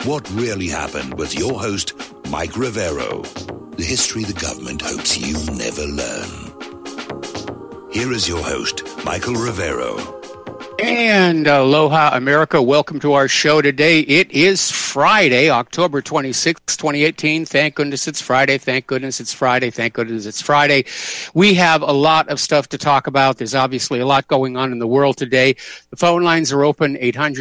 What Really Happened with your host, Mike Rivero. The history the government hopes you never learn. Here is your host, Michael Rivero. And aloha, America. Welcome to our show today. It is Friday, October 26, 2018. Thank goodness it's Friday. Thank goodness it's Friday. Thank goodness it's Friday. We have a lot of stuff to talk about. There's obviously a lot going on in the world today. The phone lines are open,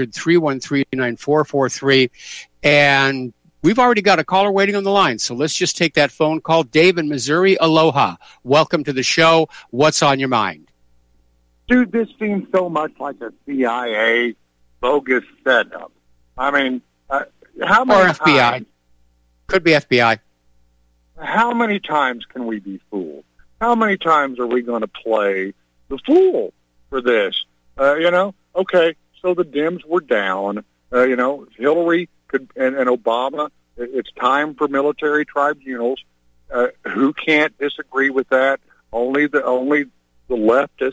800-313-9443. And we've already got a caller waiting on the line, so let's just take that phone call. Dave in Missouri, aloha. Welcome to the show. What's on your mind? Dude, this seems so much like a CIA bogus setup. I mean, how many or FBI. times, could be FBI. How many times can we be fooled? How many times are we going to play the fool for this? Okay, so the Dems were down. Hillary and Obama, it's time for military tribunals. Who can't disagree with that? Only the leftists.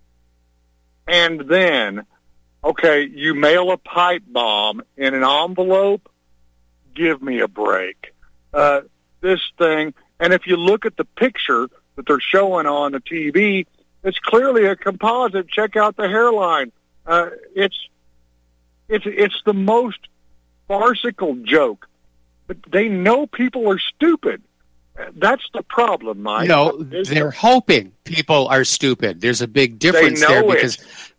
And then, okay, you mail a pipe bomb in an envelope? Give me a break. This thing, and if you look at the picture that they're showing on the TV, it's clearly a composite. Check out the hairline. It's the most farcical joke. But they know people are stupid. That's the problem, Mike. No, they're hoping people are stupid. There's a big difference there because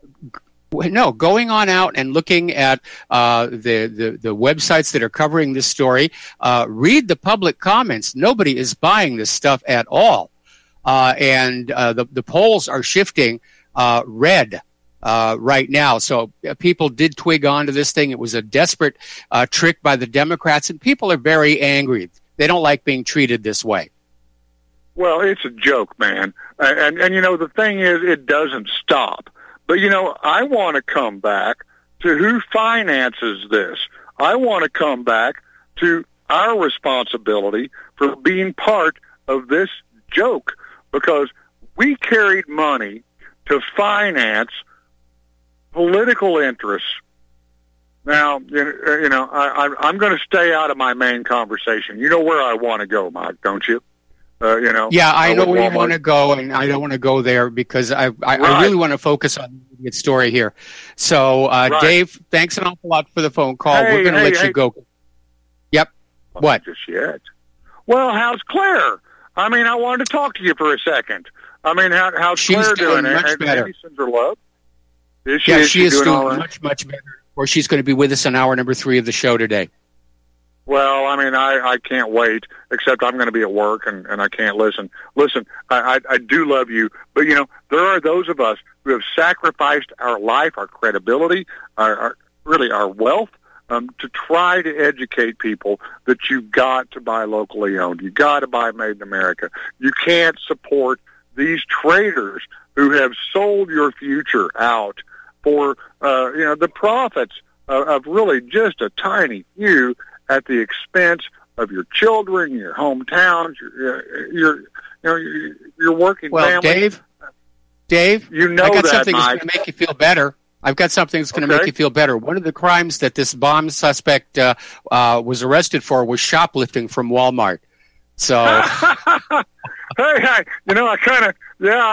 going on out and looking at the websites that are covering this story, read the public comments. Nobody is buying this stuff at all, and the polls are shifting red. Right now. So people did twig onto this thing. It was a desperate trick by the Democrats, and people are very angry. They don't like being treated this way. Well, it's a joke, man. And the thing is, it doesn't stop. But, I want to come back to who finances this. I want to come back to our responsibility for being part of this joke, because we carried money to finance political interests. Now, I'm going to stay out of my main conversation. You know where I want to go, Mike, don't you? Yeah, I know where you want to go, and I don't want to go there because I really want to focus on the immediate story here. So, Dave, thanks an awful lot for the phone call. We're going to let you go. Yep. What? Just yet. Well, how's Claire? I mean, I wanted to talk to you for a second. I mean, how's Claire doing? Much better. Maybe sends her love. She is doing much, much better. Or she's going to be with us on hour number 3 of the show today. Well, I mean, I can't wait, except I'm going to be at work and I can't listen. Listen, I do love you, but, there are those of us who have sacrificed our life, our credibility, our wealth, to try to educate people that you've got to buy locally owned. You've got to buy made in America. You can't support these traders who have sold your future out for, the profits of really just a tiny few at the expense of your children, your hometowns, your working family. Dave, I got something that's going to make you feel better. I've got something that's going to make you feel better. One of the crimes that this bomb suspect was arrested for was shoplifting from Walmart. So, I kind of,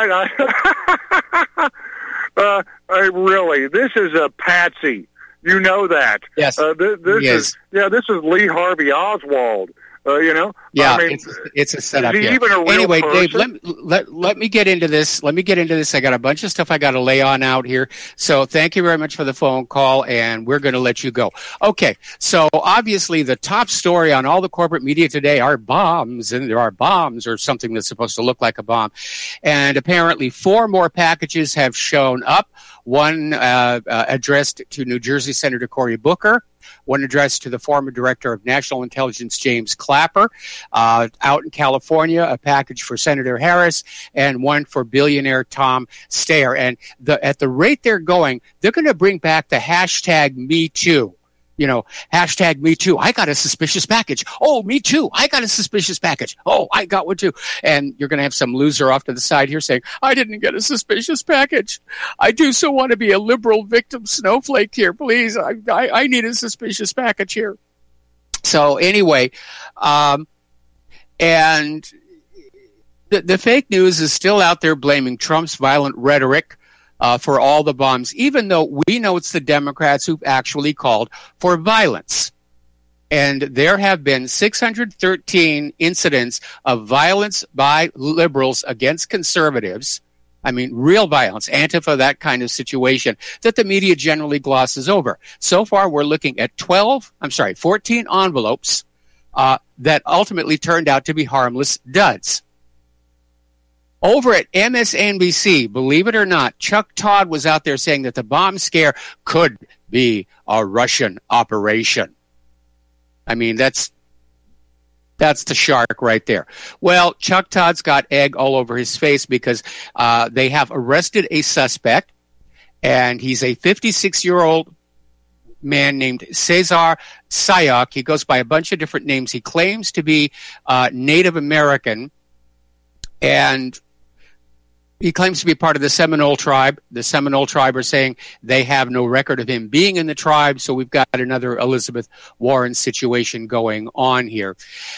really, this is a patsy. You know that. Yes. This is Lee Harvey Oswald. Yeah, I mean, it's a setup. Is he even a real anyway, person? Dave, let me get into this. I got a bunch of stuff I got to lay on out here. So thank you very much for the phone call, and we're going to let you go. Okay, so obviously the top story on all the corporate media today are bombs, and there are bombs or something that's supposed to look like a bomb. And apparently 4 more packages have shown up. One addressed to New Jersey Senator Cory Booker, one addressed to the former director of National Intelligence, James Clapper. Out in California, a package for Senator Harris, and one for billionaire Tom Steyer. And at the rate they're going, they're going to bring back the hashtag #MeToo. Hashtag me too. I got a suspicious package. Oh, me too. I got a suspicious package. Oh, I got one too. And you're going to have some loser off to the side here saying, I didn't get a suspicious package. I do so want to be a liberal victim snowflake here. Please, I need a suspicious package here. So anyway, and the fake news is still out there blaming Trump's violent rhetoric for all the bombs, even though we know it's the Democrats who've actually called for violence. And there have been 613 incidents of violence by liberals against conservatives. I mean, real violence, Antifa, that kind of situation that the media generally glosses over. So far, we're looking at 14 envelopes that ultimately turned out to be harmless duds. Over at MSNBC, believe it or not, Chuck Todd was out there saying that the bomb scare could be a Russian operation. I mean, that's the shark right there. Well, Chuck Todd's got egg all over his face because they have arrested a suspect, and he's a 56-year-old man named Cesar Sayoc. He goes by a bunch of different names. He claims to be Native American, and he claims to be part of the Seminole tribe. The Seminole tribe are saying they have no record of him being in the tribe, so we've got another Elizabeth Warren situation going on here.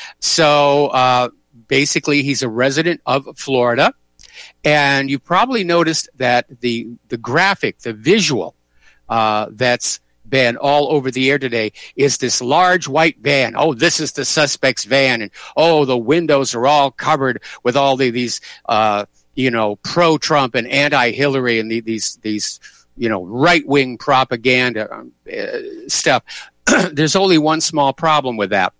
So basically, he's a resident of Florida, and you probably noticed that the graphic, the visual that's been all over the air today is this large white van. Oh, this is the suspect's van, and oh, the windows are all covered with all these pro-Trump and anti-Hillary and these right-wing propaganda stuff. There's only one small problem with that.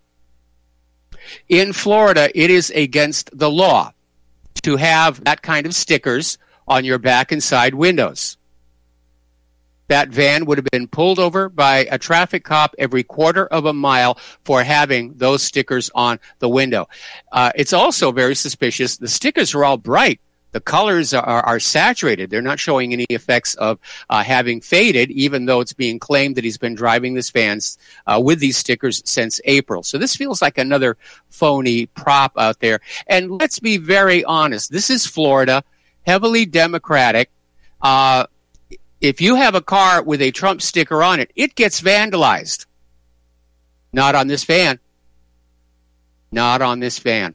In Florida, it is against the law to have that kind of stickers on your back and side windows. That van would have been pulled over by a traffic cop every quarter of a mile for having those stickers on the window. It's also very suspicious. The stickers are all bright. The colors are saturated. They're not showing any effects of having faded, even though it's being claimed that he's been driving this van with these stickers since April. So this feels like another phony prop out there. And let's be very honest. This is Florida, heavily Democratic. If you have a car with a Trump sticker on it, it gets vandalized. Not on this van. Not on this van.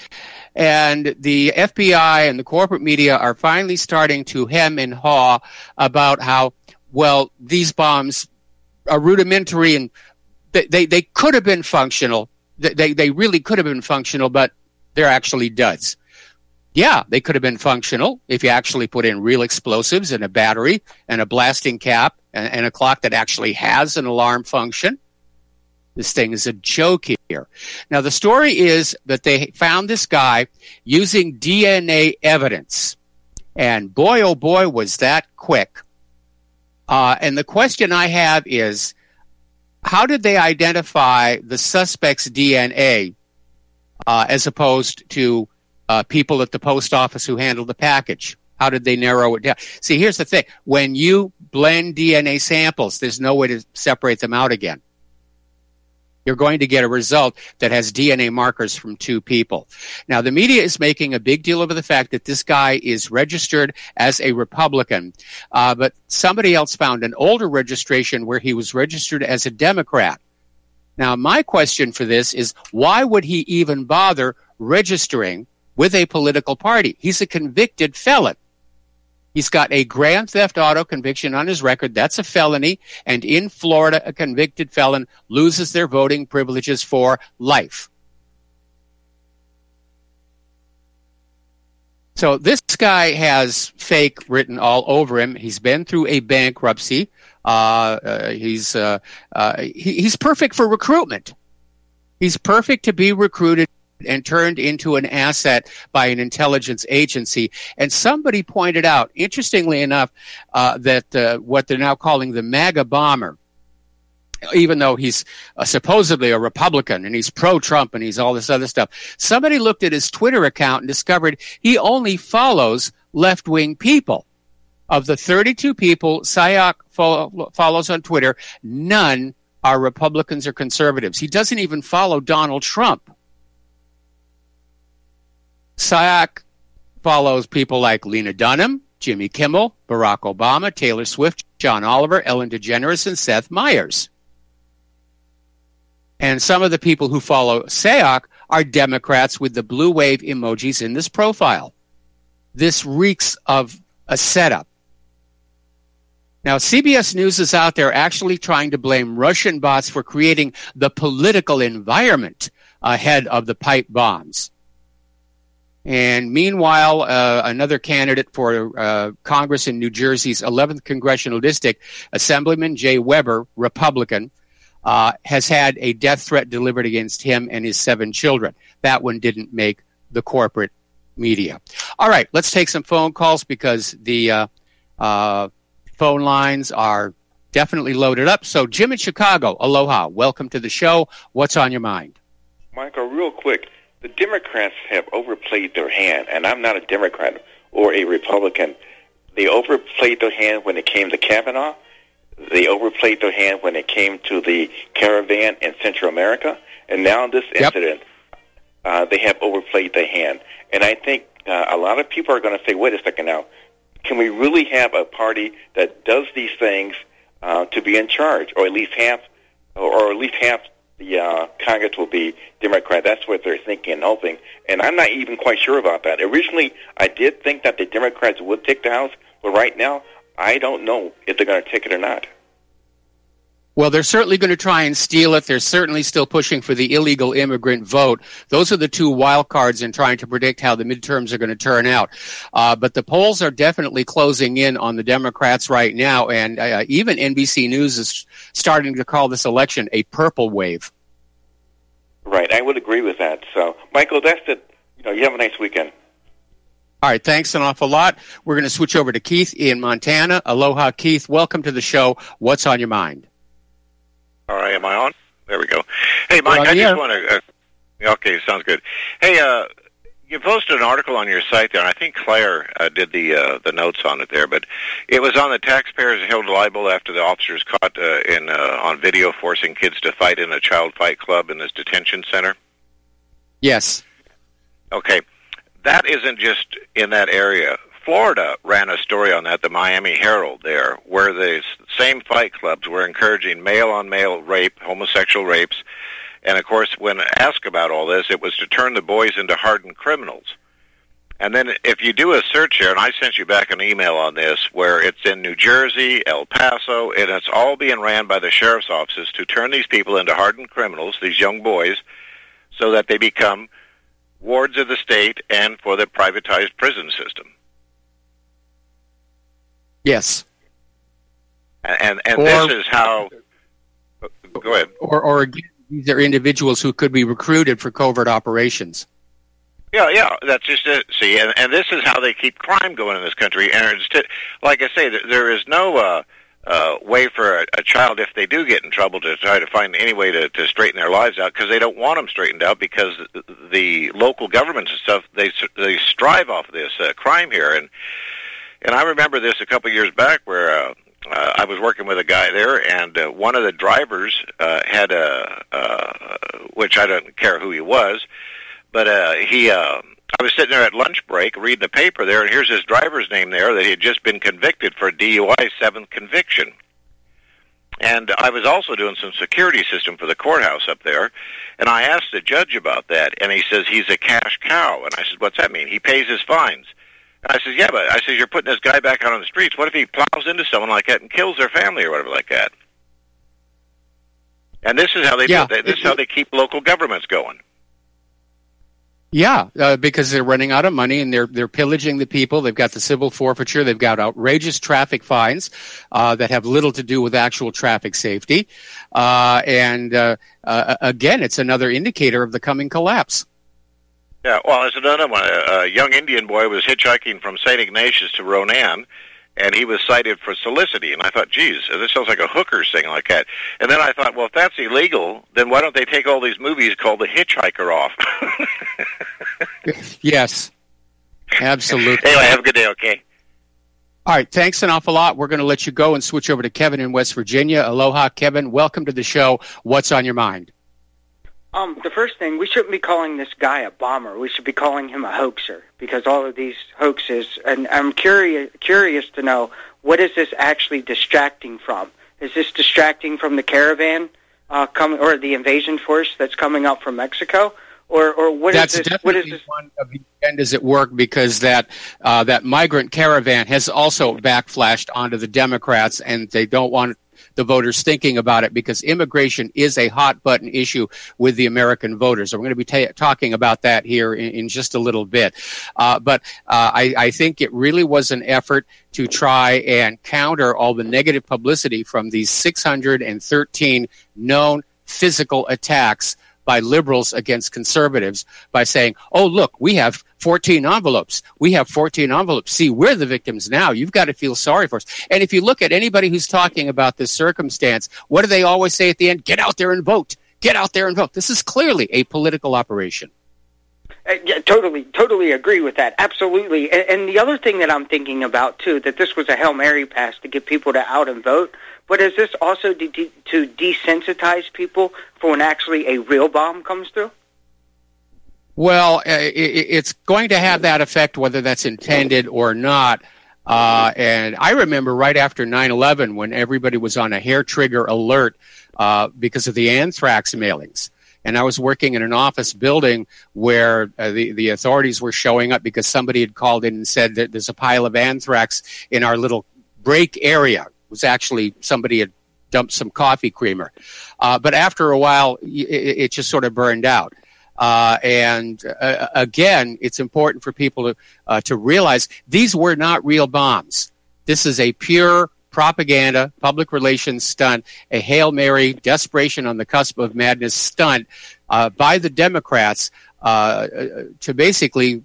And the FBI and the corporate media are finally starting to hem and haw about how, well, these bombs are rudimentary and they could have been functional. They really could have been functional, but they're actually duds. Yeah, they could have been functional if you actually put in real explosives and a battery and a blasting cap and a clock that actually has an alarm function. This thing is a joke here. Now, the story is that they found this guy using DNA evidence. And boy, oh boy, was that quick. And the question I have is, how did they identify the suspect's DNA as opposed to people at the post office who handled the package? How did they narrow it down? See, here's the thing. When you blend DNA samples, there's no way to separate them out again. You're going to get a result that has DNA markers from two people. Now, the media is making a big deal over the fact that this guy is registered as a Republican, but somebody else found an older registration where he was registered as a Democrat. Now, my question for this is, why would he even bother registering with a political party? He's a convicted felon. He's got a grand theft auto conviction on his record. That's a felony. And in Florida, a convicted felon loses their voting privileges for life. So this guy has fake written all over him. He's been through a bankruptcy. He's perfect for recruitment. He's perfect to be recruited and turned into an asset by an intelligence agency. And somebody pointed out, interestingly enough, that what they're now calling the MAGA bomber, even though he's supposedly a Republican and he's pro-Trump and he's all this other stuff, somebody looked at his Twitter account and discovered he only follows left-wing people. Of the 32 people Sayoc follows on Twitter, none are Republicans or conservatives. He doesn't even follow Donald Trump. Sayoc follows people like Lena Dunham, Jimmy Kimmel, Barack Obama, Taylor Swift, John Oliver, Ellen DeGeneres, and Seth Meyers. And some of the people who follow Sayoc are Democrats with the blue wave emojis in this profile. This reeks of a setup. Now, CBS News is out there actually trying to blame Russian bots for creating the political environment ahead of the pipe bombs. And meanwhile, another candidate for Congress in New Jersey's 11th Congressional District, Assemblyman Jay Weber, Republican, has had a death threat delivered against him and his 7 children. That one didn't make the corporate media. All right, let's take some phone calls because the phone lines are definitely loaded up. So Jim in Chicago, aloha. Welcome to the show. What's on your mind? Michael, real quick, the Democrats have overplayed their hand, and I'm not a Democrat or a Republican. They overplayed their hand when it came to Kavanaugh. They overplayed their hand when it came to the caravan in Central America. And now this incident, they have overplayed their hand. And I think a lot of people are going to say, wait a second now, can we really have a party that does these things to be in charge, or at least half the Congress will be Democrat? That's what they're thinking and hoping. And I'm not even quite sure about that. Originally, I did think that the Democrats would take the House, but right now, I don't know if they're going to take it or not. Well, they're certainly going to try and steal it. They're certainly still pushing for the illegal immigrant vote. Those are the 2 wild cards in trying to predict how the midterms are going to turn out. But the polls are definitely closing in on the Democrats right now, and even NBC News is starting to call this election a purple wave. Right, I would agree with that. So, Michael, that's it. You have a nice weekend. All right, thanks an awful lot. We're going to switch over to Keith in Montana. Aloha, Keith. Welcome to the show. What's on your mind? All right, am I on? There we go. Hey, Mike, I just want to... okay, sounds good. Hey, you posted an article on your site there, and I think Claire did the notes on it there, but it was on the taxpayers held liable after the officers caught on video forcing kids to fight in a child fight club in this detention center? Yes. Okay. That isn't just in that area. Florida ran a story on that, the Miami Herald there, where the same fight clubs were encouraging male-on-male rape, homosexual rapes, and of course, when asked about all this, it was to turn the boys into hardened criminals. And then if you do a search here, and I sent you back an email on this, where it's in New Jersey, El Paso, and it's all being ran by the sheriff's offices to turn these people into hardened criminals, these young boys, so that they become wards of the state and for the privatized prison system. Yes. And this is how... Go ahead. Or again, these are individuals who could be recruited for covert operations. Yeah, that's just it. See, and this is how they keep crime going in this country. And it's like I say, there is no way for a child, if they do get in trouble, to try to find any way to straighten their lives out, because they don't want them straightened out, because the local governments and stuff, they strive off of this crime here. And I remember this a couple of years back where I was working with a guy there, and one of the drivers had which I don't care who he was, but I was sitting there at lunch break reading the paper there, and here's his driver's name there that he had just been convicted for DUI, 7th conviction. And I was also doing some security system for the courthouse up there, and I asked the judge about that, and he says he's a cash cow. And I said, what's that mean? He pays his fines. I said, yeah, but I said, you're putting this guy back out on the streets. What if he plows into someone like that and kills their family or whatever like that? And this is how they do it. This is how they keep local governments going. Yeah, because they're running out of money and they're pillaging the people. They've got the civil forfeiture. They've got outrageous traffic fines that have little to do with actual traffic safety. Again, it's another indicator of the coming collapse. Yeah, well, there's another one. A young Indian boy was hitchhiking from St. Ignatius to Ronan, and he was cited for soliciting. And I thought, geez, this sounds like a hooker's thing like that. And then I thought, well, if that's illegal, then why don't they take all these movies called The Hitchhiker off? Yes, absolutely. Anyway, have a good day, okay? All right, thanks an awful lot. We're going to let you go and switch over to Kevin in West Virginia. Aloha, Kevin. Welcome to the show. What's on your mind? The first thing, we shouldn't be calling this guy a bomber. We should be calling him a hoaxer, because all of these hoaxes, and I'm curious to know, what is this actually distracting from? Is this distracting from the caravan coming, or the invasion force that's coming out from Mexico? Or what That's is this? definitely What is this? one of the agendas at work, because that migrant caravan has also backflashed onto the Democrats, and they don't want the voters thinking about it, because immigration is a hot button issue with the American voters. So we're going to be talking about that here in just a little bit. But I think it really was an effort to try and counter all the negative publicity from these 613 known physical attacks by liberals against conservatives by saying, oh, look, we have 14 envelopes. We have 14 envelopes. See, we're the victims now. You've got to feel sorry for us. And if you look at anybody who's talking about this circumstance, what do they always say at the end? Get out there and vote. Get out there and vote. This is clearly a political operation. Yeah, totally agree with that. Absolutely. And the other thing that I'm thinking about, too, that this was a Hail Mary pass to get people to out and vote, but is this also to desensitize people for when actually a real bomb comes through? Well, it's going to have that effect, whether that's intended or not. And I remember right after 9/11 when everybody was on a hair trigger alert because of the anthrax mailings. And I was working in an office building where the authorities were showing up because somebody had called in and said that there's a pile of anthrax in our little break area. It was actually somebody had dumped some coffee creamer. But after a while, it just sort of burned out. And again, it's important for people to realize these were not real bombs. This is a pure propaganda, public relations stunt, a Hail Mary, desperation on the cusp of madness stunt by the Democrats to basically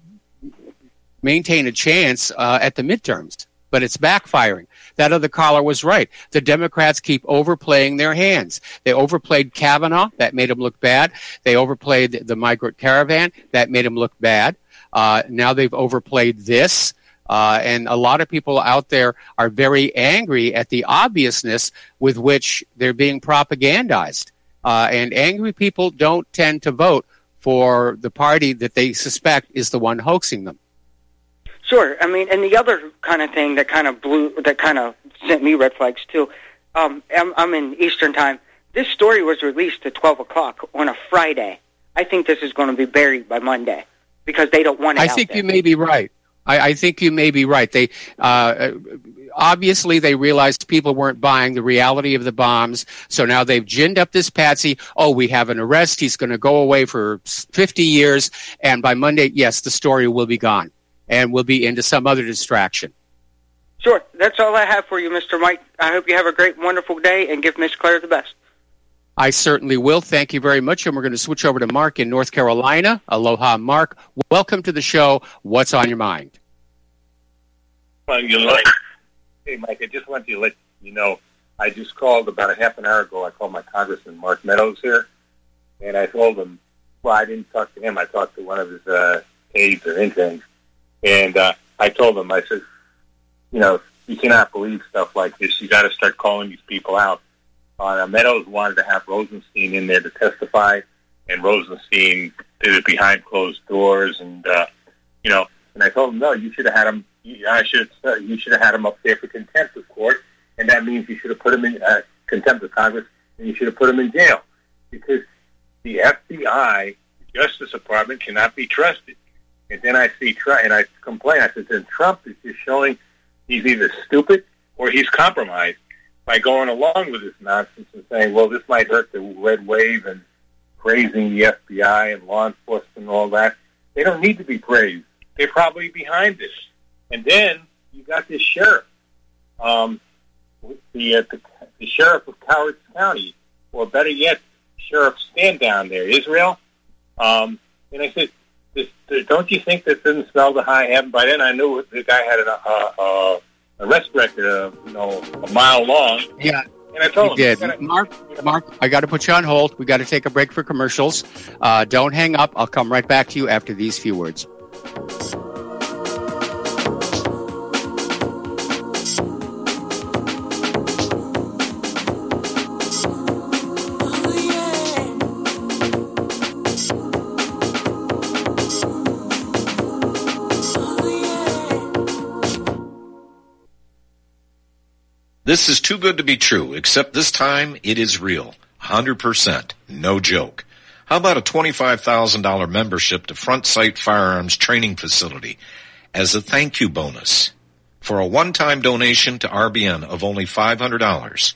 maintain a chance at the midterms. But it's backfiring. That other caller was right. The Democrats keep overplaying their hands. They overplayed Kavanaugh. That made them look bad. They overplayed the migrant caravan. That made them look bad. Now they've overplayed this. And a lot of people out there are very angry at the obviousness with which they're being propagandized. And angry people don't tend to vote for the party that they suspect is the one hoaxing them. Sure. I mean, and the other kind of thing that kind of sent me red flags too. I'm in Eastern time. This story was released at 12 o'clock on a Friday. I think this is going to be buried by Monday because they don't want it. I think you may be right. I think you may be right. They obviously they realized people weren't buying the reality of the bombs, so now they've ginned up this patsy. Oh, we have an arrest. He's going to go away for 50 years, and by Monday, yes, the story will be gone, and we'll be into some other distraction. Sure. That's all I have for you, Mr. Mike. I hope you have a great, wonderful day, and give Miss Claire the best. I certainly will. Thank you very much. And we're going to switch over to Mark in North Carolina. Aloha, Mark. Welcome to the show. What's on your mind? Hey, Mike, I just wanted to let you know, I just called about a half an hour ago. I called my Congressman, Mark Meadows, here, and I told him, well, I didn't talk to him. I talked to one of his aides or interns, and I told him, I said, you cannot believe stuff like this. You got to start calling these people out. Meadows wanted to have Rosenstein in there to testify, and Rosenstein did it behind closed doors, and and I told him, no, you should have had him. You should have had him up there for contempt of court, and that means you should have put him in contempt of Congress, and you should have put him in jail, because the FBI, the Justice Department, cannot be trusted. And then I see and I complain. I said, then Trump is just showing he's either stupid or he's compromised by going along with this nonsense and saying, well, this might hurt the red wave and praising the FBI and law enforcement and all that. They don't need to be praised. They're probably behind this. And then you got this sheriff, the sheriff of Coward County, or better yet, Sheriff Stand down there, Israel. And I said, don't you think this didn't smell the high heaven? By then I knew the guy had an arrest record, a mile long. Yeah. And I told him. Did. Mark, I got to put you on hold. We got to take a break for commercials. Don't hang up. I'll come right back to you after these few words. This is too good to be true, except this time it is real. 100%. No joke. How about a $25,000 membership to Front Sight Firearms Training Facility as a thank you bonus for a one-time donation to RBN of only $500?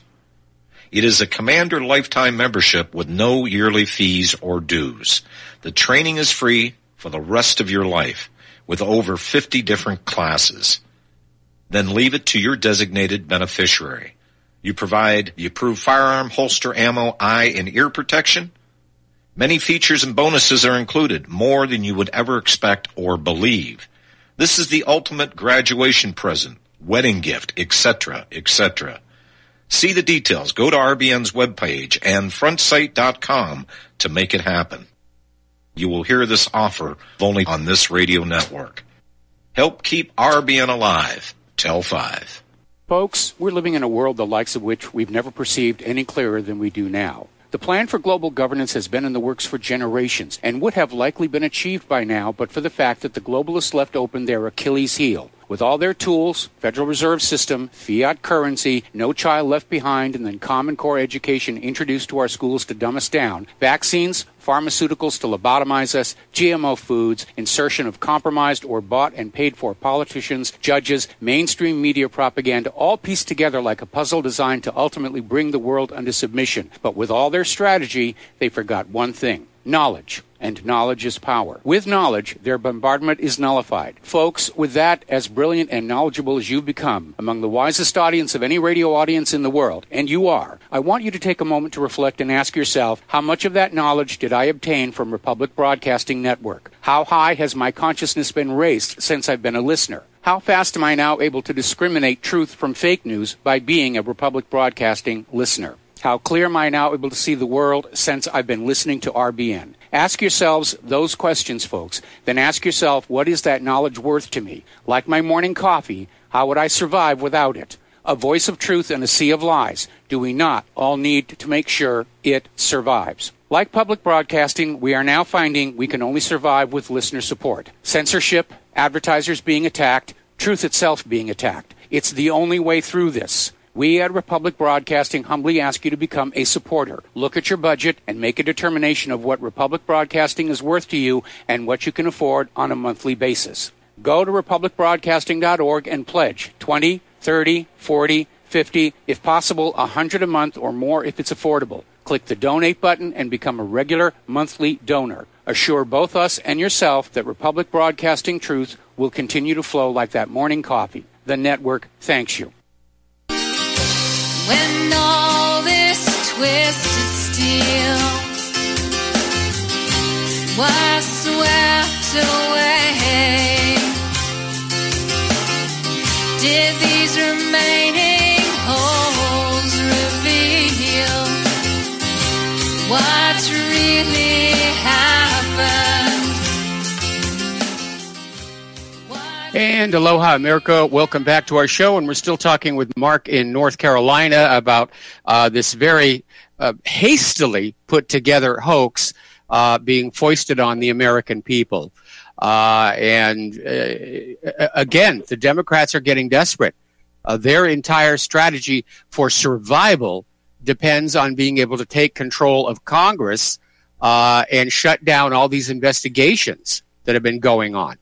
It is a Commander lifetime membership with no yearly fees or dues. The training is free for the rest of your life with over 50 different classes. Then leave it to your designated beneficiary. You provide the approved firearm, holster, ammo, eye, and ear protection. Many features and bonuses are included, more than you would ever expect or believe. This is the ultimate graduation present, wedding gift, etc., etc. See the details. Go to RBN's webpage and frontsight.com to make it happen. You will hear this offer only on this radio network. Help keep RBN alive. Tell 5. Folks, we're living in a world the likes of which we've never perceived any clearer than we do now. The plan for global governance has been in the works for generations and would have likely been achieved by now but for the fact that the globalists left open their Achilles heel. With all their tools, Federal Reserve System, fiat currency, no child left behind, and then Common Core education introduced to our schools to dumb us down, vaccines, pharmaceuticals to lobotomize us, GMO foods, insertion of compromised or bought and paid for politicians, judges, mainstream media propaganda, all pieced together like a puzzle designed to ultimately bring the world under submission. But with all their strategy, they forgot one thing: knowledge. And knowledge is power. With knowledge, their bombardment is nullified. Folks, with that, as brilliant and knowledgeable as you've become, among the wisest audience of any radio audience in the world, and you are, I want you to take a moment to reflect and ask yourself, how much of that knowledge did I obtain from Republic Broadcasting Network? How high has my consciousness been raised since I've been a listener? How fast am I now able to discriminate truth from fake news by being a Republic Broadcasting listener? How clear am I now able to see the world since I've been listening to RBN? Ask yourselves those questions, folks. Then ask yourself, what is that knowledge worth to me? Like my morning coffee, how would I survive without it? A voice of truth in a sea of lies. Do we not all need to make sure it survives? Like public broadcasting, we are now finding we can only survive with listener support. Censorship, advertisers being attacked, truth itself being attacked. It's the only way through this. We at Republic Broadcasting humbly ask you to become a supporter. Look at your budget and make a determination of what Republic Broadcasting is worth to you and what you can afford on a monthly basis. Go to republicbroadcasting.org and pledge $20, $30, $40, $50, if possible, $100 a month or more if it's affordable. Click the donate button and become a regular monthly donor. Assure both us and yourself that Republic Broadcasting truth will continue to flow like that morning coffee. The network thanks you. When all this twisted steel was swept away, did these remaining holes reveal what really happened? And aloha, America. Welcome back to our show. And we're still talking with Mark in North Carolina about this very hastily put together hoax being foisted on the American people. Again, the Democrats are getting desperate. Their entire strategy for survival depends on being able to take control of Congress and shut down all these investigations that have been going on.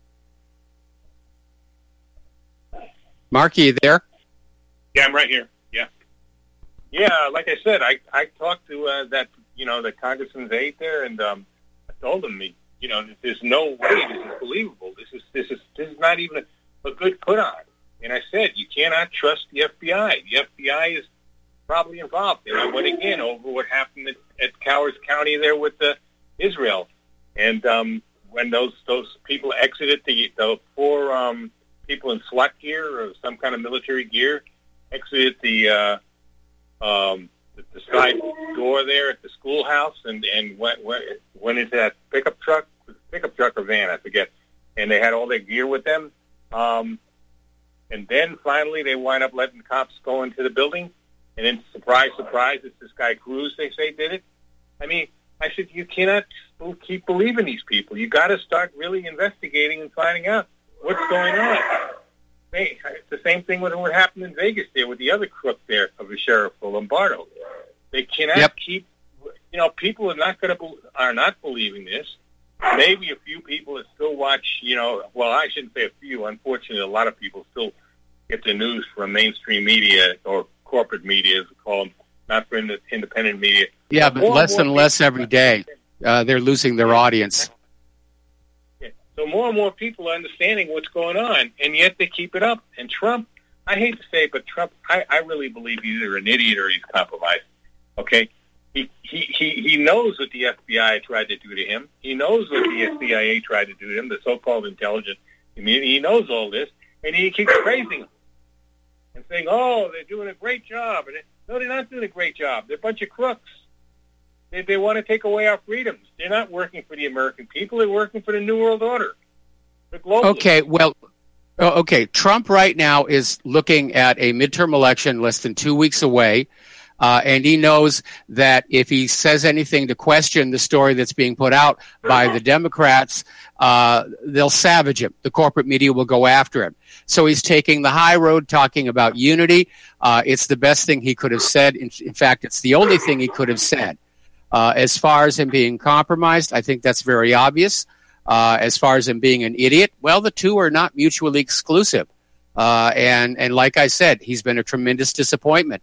Mark, are you there? Yeah, I'm right here. Yeah. Like I said, I talked to the congressman's aide there, and I told him, there's no way this is believable. This is not even a good put on. And I said, you cannot trust the FBI. The FBI is probably involved. And I went again over what happened at Cowers County there with Israel, and when those people exited the four people in SWAT gear or some kind of military gear exited the side door there at the schoolhouse and went into that pickup truck or van, I forget, and they had all their gear with them. And then finally they wind up letting cops go into the building, and then surprise, it's this guy Cruz, they say, did it. I mean, I said, you cannot keep believing these people. You got to start really investigating and finding out what's going on. It's the same thing with what happened in Vegas there with the other crook there of the sheriff, Lombardo. They cannot keep. People are not believing this. Maybe a few people that still watch. Well, I shouldn't say a few. Unfortunately, a lot of people still get their news from mainstream media or corporate media, as we call them, not from the independent media. Yeah, but less and less every day. They're losing their audience. Yeah. So more and more people are understanding what's going on, and yet they keep it up. And Trump, I hate to say it, but Trump, I really believe he's either an idiot or he's compromised. Okay? He knows what the FBI tried to do to him. He knows what the CIA tried to do to him, the so-called intelligence community. He knows all this, and he keeps praising them and saying, oh, they're doing a great job. No, they're not doing a great job. They're a bunch of crooks. They want to take away our freedoms. They're not working for the American people. They're working for the New World Order. They're globalists. Okay, Trump right now is looking at a midterm election less than 2 weeks away. And he knows that if he says anything to question the story that's being put out by the Democrats, they'll savage him. The corporate media will go after him. So he's taking the high road, talking about unity. It's the best thing he could have said. In fact, it's the only thing he could have said. As far as him being compromised, I think that's very obvious. As far as him being an idiot, well, the two are not mutually exclusive. And like I said, he's been a tremendous disappointment.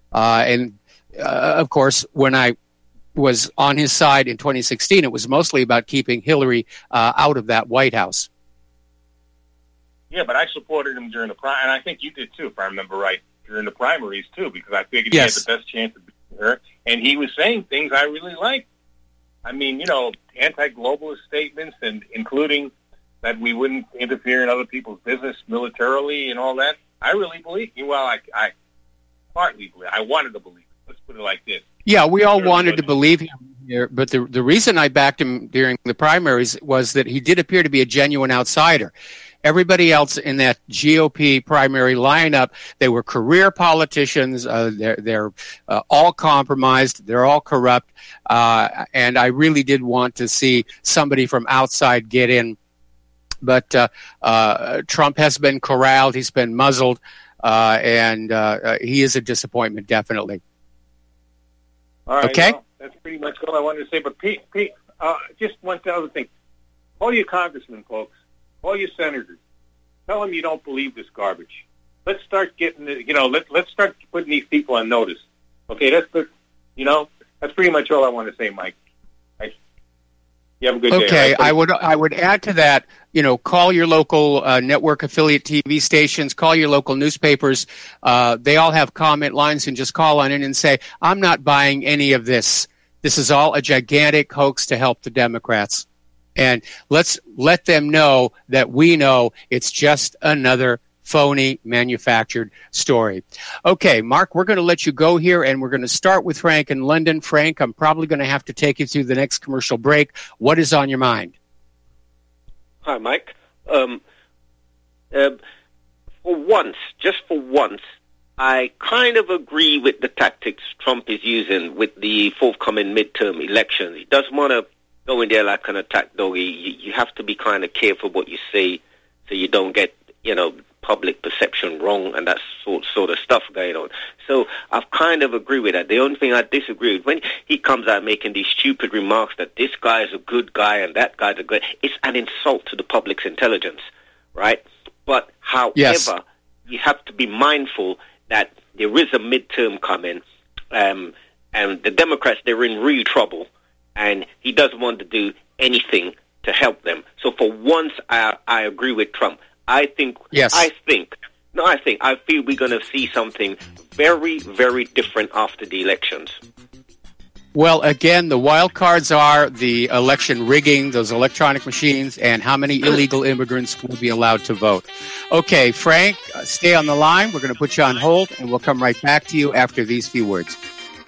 Of course, when I was on his side in 2016, it was mostly about keeping Hillary out of that White House. Yeah, but I supported him during the primary, and I think you did too, if I remember right, during the primaries too, because I figured he had the best chance of beating her, and he was saying things I really liked. I mean, anti-globalist statements, and including that we wouldn't interfere in other people's business militarily and all that. I really believe. Well, I partly believe. I wanted to believe. Let's put it like this. Yeah, we all wanted to believe him here, but the reason I backed him during the primaries was that he did appear to be a genuine outsider. Everybody else in that GOP primary lineup, they were career politicians. They're all compromised. They're all corrupt. And I really did want to see somebody from outside get in. But Trump has been corralled. He's been muzzled. And he is a disappointment, definitely. All right. Okay. Well, that's pretty much all I wanted to say. But Pete, just one other thing. Call your congressmen, folks. Call your senators. Tell them you don't believe this garbage. Let's start getting let's start putting these people on notice. Okay, that's pretty much all I want to say, Mike. You have a good day. Okay, I would add to that, call your local network affiliate TV stations, call your local newspapers. They all have comment lines, and just call on in and say, I'm not buying any of this. This is all a gigantic hoax to help the Democrats. And let's let them know that we know it's just another phony manufactured story. Okay, Mark, we're going to let you go here, and we're going to start with Frank in London. Frank, I'm probably going to have to take you through the next commercial break. What is on your mind? Hi, Mike. For once, I kind of agree with the tactics Trump is using with the forthcoming midterm elections. He doesn't want to go in there like an attack dog. You have to be kind of careful what you say so you don't get, public perception wrong and that sort of stuff going on. So I kind of agree with that. The only thing I disagree with, when he comes out making these stupid remarks that this guy is a good guy and that guy's a good, it's an insult to the public's intelligence, right? But however, you have to be mindful that there is a midterm coming, and the Democrats, they're in real trouble, and he doesn't want to do anything to help them. So for once, I agree with Trump. I feel we're going to see something very, very different after the elections. Well, again, the wild cards are the election rigging, those electronic machines, and how many illegal immigrants will be allowed to vote. Okay, Frank, stay on the line. We're going to put you on hold, and we'll come right back to you after these few words.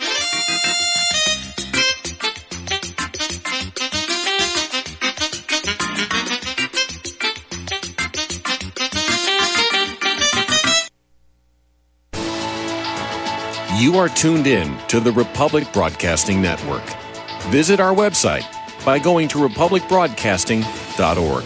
You are tuned in to the Republic Broadcasting Network. Visit our website by going to republicbroadcasting.org.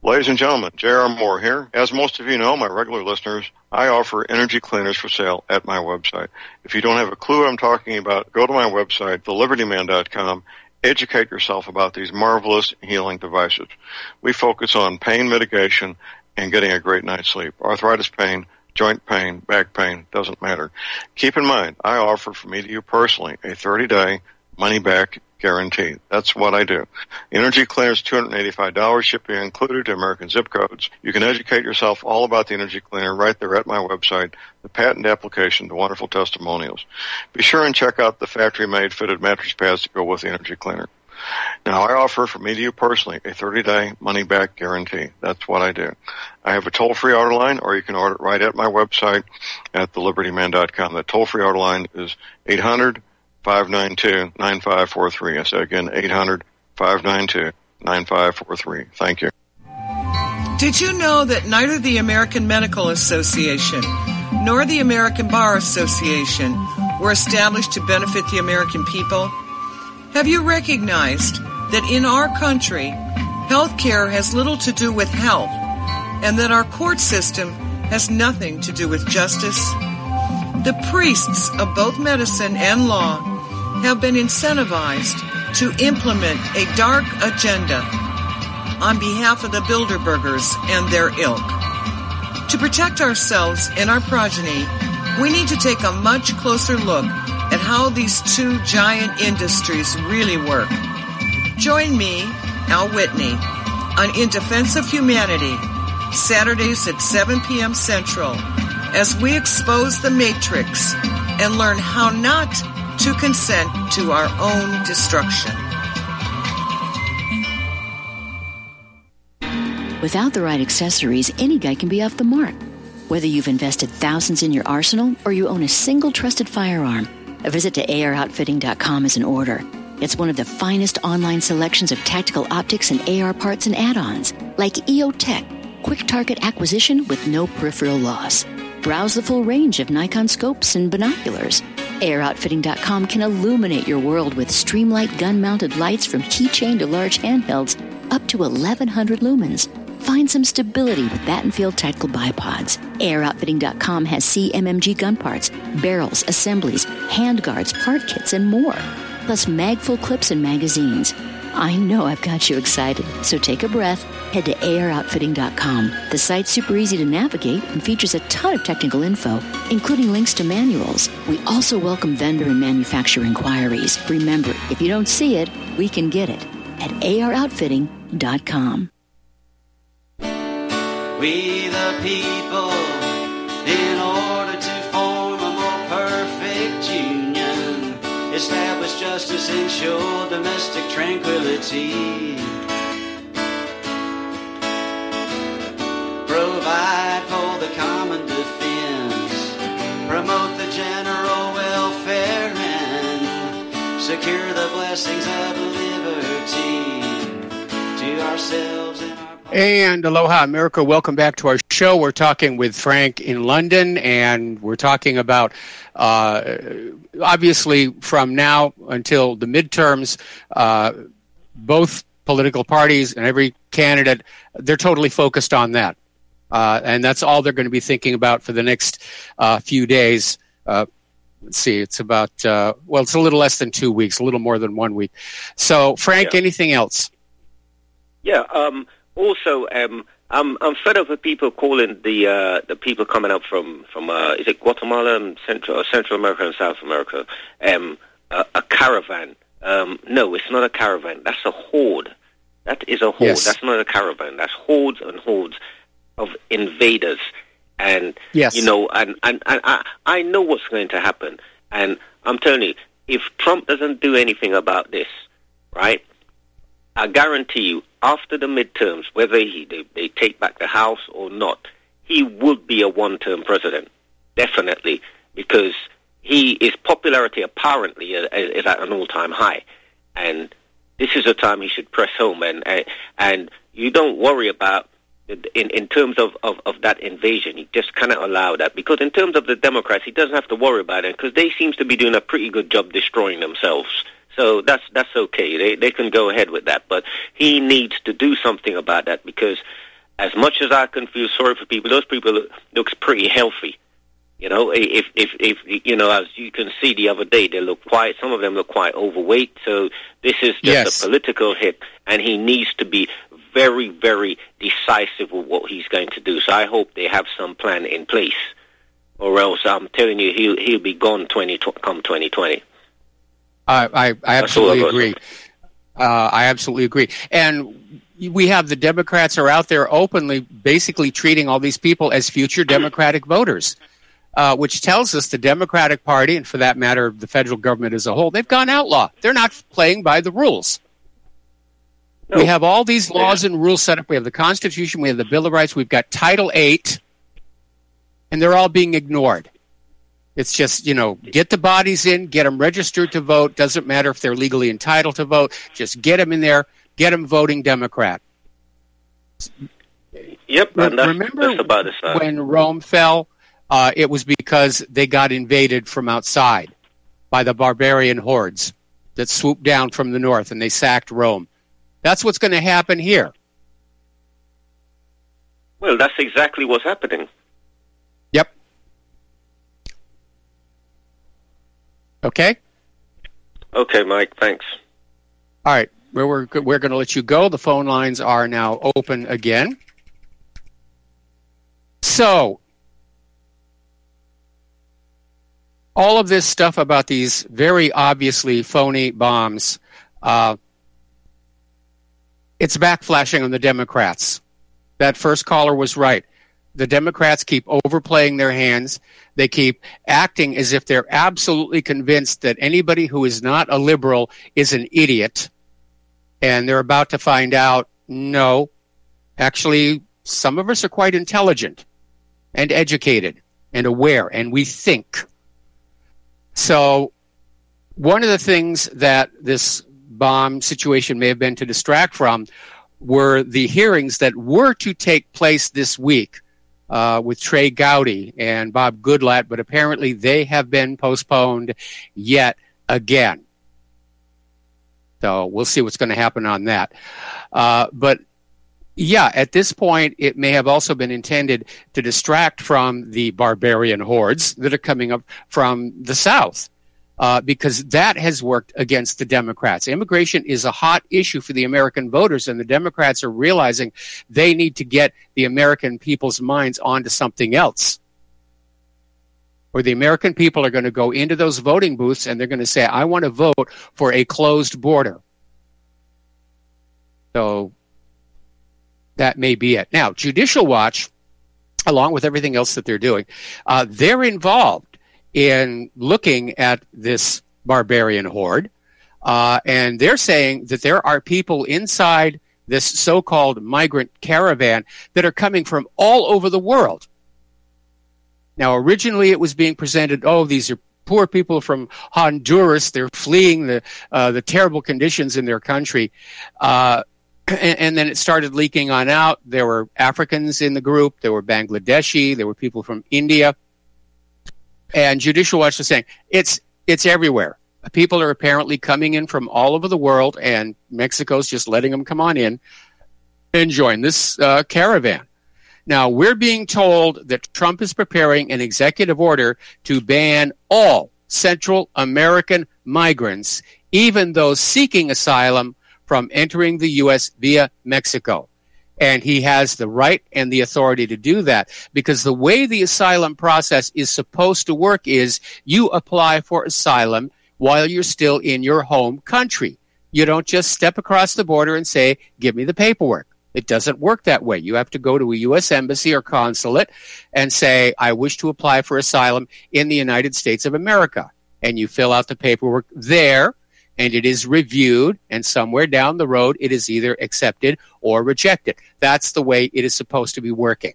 Ladies and gentlemen, J.R. Moore here. As most of you know, my regular listeners, I offer energy cleaners for sale at my website. If you don't have a clue what I'm talking about, go to my website, thelibertyman.com. Educate yourself about these marvelous healing devices. We focus on pain mitigation and getting a great night's sleep. Arthritis pain, joint pain, back pain, doesn't matter. Keep in mind, I offer from me to you personally a 30-day money-back guarantee. That's what I do. Energy cleaners, $285, shipping included to American zip codes. You can educate yourself all about the energy cleaner right there at my website, the patent application, the wonderful testimonials. Be sure and check out the factory-made fitted mattress pads to go with the energy cleaner. Now, I offer from me to you personally a 30-day money-back guarantee. That's what I do. I have a toll-free order line, or you can order it right at my website at thelibertyman.com. The toll-free order line is 800-592-9543. I say again, 800-592-9543. Thank you. Did you know that neither the American Medical Association nor the American Bar Association were established to benefit the American people? Have you recognized that in our country, health care has little to do with health, and that our court system has nothing to do with justice? The priests of both medicine and law have been incentivized to implement a dark agenda on behalf of the Bilderbergers and their ilk. To protect ourselves and our progeny, we need to take a much closer look at how these two giant industries really work. Join me, Al Whitney, on In Defense of Humanity, Saturdays at 7 p.m. Central, as we expose the Matrix and learn how not to consent to our own destruction. Without the right accessories, any guy can be off the mark. Whether you've invested thousands in your arsenal or you own a single trusted firearm, a visit to AROutfitting.com is in order. It's one of the finest online selections of tactical optics and AR parts and add-ons, like EOTech, quick target acquisition with no peripheral loss. Browse the full range of Nikon scopes and binoculars. AROutfitting.com can illuminate your world with Streamlight gun-mounted lights from keychain to large handhelds up to 1,100 lumens. Find some stability with Battenfield tactical bipods. AirOutfitting.com has CMMG gun parts, barrels, assemblies, handguards, part kits, and more. Plus magful clips and magazines. I know I've got you excited, so take a breath. Head to AirOutfitting.com. The site's super easy to navigate and features a ton of technical info, including links to manuals. We also welcome vendor and manufacturer inquiries. Remember, if you don't see it, we can get it at AirOutfitting.com. We the people, in order to form a more perfect union, establish justice, ensure domestic tranquility, provide for the common defense, promote the general welfare, and secure the blessings of liberty to ourselves and And aloha, America. Welcome back to our show. We're talking with Frank in London, and we're talking about, obviously, from now until the midterms, both political parties and every candidate, they're totally focused on that. And that's all they're going to be thinking about for the next few days. Let's see, it's about, it's a little less than 2 weeks, a little more than 1 week. So, Frank, anything else? Yeah, also, I'm fed up with people calling the people coming up from is it Guatemala and Central America and South America a caravan? No, it's not a caravan. That's a horde. That is a horde. Yes. That's not a caravan. That's hordes and hordes of invaders. And yes. You know, and I know what's going to happen. And I'm telling you, if Trump doesn't do anything about this, right? I guarantee you, after the midterms, whether they take back the House or not, he would be a one-term president, definitely, because his popularity apparently is at an all-time high, and this is a time he should press home. And you don't worry about in terms of that invasion. He just cannot allow that, because in terms of the Democrats, he doesn't have to worry about it because they seem to be doing a pretty good job destroying themselves. So that's okay. They can go ahead with that. But he needs to do something about that because as much as I can feel sorry for people, those people looks pretty healthy. You know, if you know, as you can see the other day, they look quite. Some of them look quite overweight. So this is just a political hit, and he needs to be very, very decisive with what he's going to do. So I hope they have some plan in place, or else I'm telling you, he'll be gone come 2020. I absolutely agree. I absolutely agree. And we have the Democrats are out there openly, basically treating all these people as future Democratic voters. Which tells us the Democratic Party, and for that matter, the federal government as a whole, they've gone outlaw. They're not playing by the rules. No. We have all these laws and rules set up. We have the Constitution. We have the Bill of Rights. We've got Title VIII, and they're all being ignored. It's just, you know, get the bodies in, get them registered to vote. Doesn't matter if they're legally entitled to vote. Just get them in there, get them voting Democrat. Yep, remember that's about it, when Rome fell? It was because they got invaded from outside by the barbarian hordes that swooped down from the north, and they sacked Rome. That's what's going to happen here. Well, that's exactly what's happening. Yep. Okay? Okay, Mike, thanks. All right, we're going to let you go. The phone lines are now open again. So, all of this stuff about these very obviously phony bombs, it's backflashing on the Democrats. That first caller was right. The Democrats keep overplaying their hands. They keep acting as if they're absolutely convinced that anybody who is not a liberal is an idiot. And they're about to find out, no, actually, some of us are quite intelligent and educated and aware, and we think. So one of the things that this bomb situation may have been to distract from were the hearings that were to take place this week with Trey Gowdy and Bob Goodlatte, but apparently they have been postponed yet again. So we'll see what's going to happen on that. But yeah, at this point, it may have also been intended to distract from the barbarian hordes that are coming up from the South, because that has worked against the Democrats. Immigration is a hot issue for the American voters, and the Democrats are realizing they need to get the American people's minds onto something else. Or the American people are going to go into those voting booths and they're going to say, I want to vote for a closed border. So that may be it. Now, Judicial Watch, along with everything else that they're doing, they're involved in looking at this barbarian horde, and they're saying that there are people inside this so-called migrant caravan that are coming from all over the world. Now, originally it was being presented, these are poor people from Honduras. They're fleeing the terrible conditions in their country. And then it started leaking on out. There were Africans in the group. There were Bangladeshi. There were people from India. And Judicial Watch is saying it's everywhere. People are apparently coming in from all over the world, and Mexico's just letting them come on in and join this caravan. Now, we're being told that Trump is preparing an executive order to ban all Central American migrants, even those seeking asylum, from entering the U.S. via Mexico. And he has the right and the authority to do that, because the way the asylum process is supposed to work is you apply for asylum while you're still in your home country. You don't just step across the border and say, give me the paperwork. It doesn't work that way. You have to go to a U.S. embassy or consulate and say, I wish to apply for asylum in the United States of America. And you fill out the paperwork there, and it is reviewed, and somewhere down the road, it is either accepted or rejected. That's the way it is supposed to be working.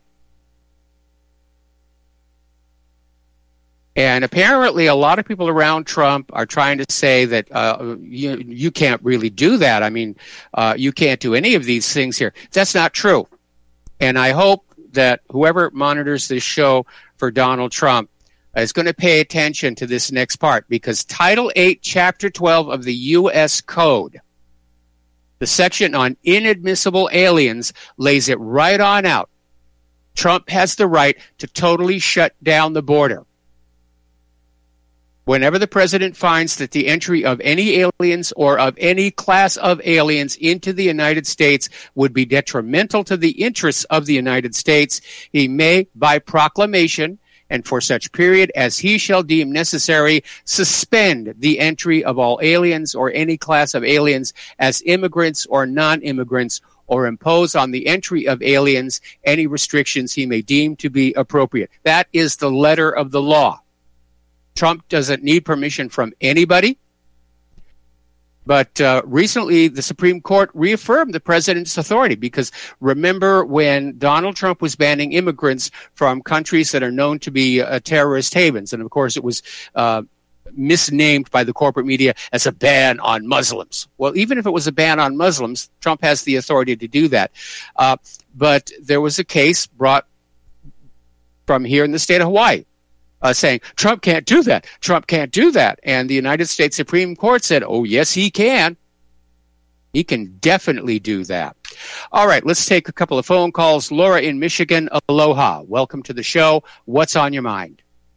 And apparently a lot of people around Trump are trying to say that you can't really do that. I mean, you can't do any of these things here. That's not true. And I hope that whoever monitors this show for Donald Trump is going to pay attention to this next part, because Title 8, Chapter 12 of the U.S. Code, The section on inadmissible aliens lays it right on out. Trump has the right to totally shut down the border. Whenever the president finds that the entry of any aliens or of any class of aliens into the United States would be detrimental to the interests of the United States, he may, by proclamation, and for such period as he shall deem necessary, suspend the entry of all aliens or any class of aliens as immigrants or non-immigrants, or impose on the entry of aliens any restrictions he may deem to be appropriate. That is the letter of the law. Trump doesn't need permission from anybody. But recently, the Supreme Court reaffirmed the president's authority, because remember when Donald Trump was banning immigrants from countries that are known to be terrorist havens, and of course it was misnamed by the corporate media as a ban on Muslims. Well, even if it was a ban on Muslims, Trump has the authority to do that. But there was a case brought from here in the state of Hawaii saying, Trump can't do that. Trump can't do that. And the United States Supreme Court said, oh, yes, he can. He can definitely do that. All right, let's take a couple of phone calls. Laura in Michigan, aloha. Welcome to the show. What's on your mind?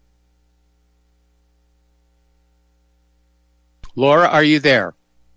Laura, are you there?